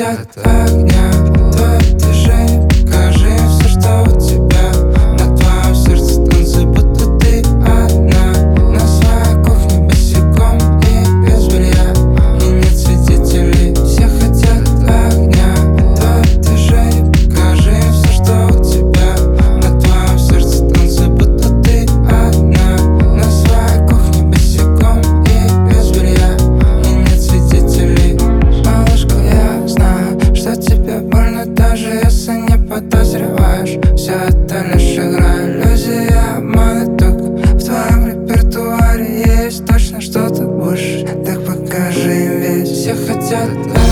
хотят огня. Твое движение, покажи все, что у тебя. На твоем сердце танцы, будто ты одна. На своей кухне босиком и без белья. И нет свидетелей, все хотят огня. Твое движение, покажи все, что у тебя. На твоем сердце танцы, будто ты одна. На своей кухне босиком и без белья. И нет свидетелей. Малышка, я знаю, что тебе больно, даже если не подозреваешь. Все это лишь игра, иллюзия, обман, и только в твоем репертуаре есть точно что-то больше. Так покажи им, ведь все хотят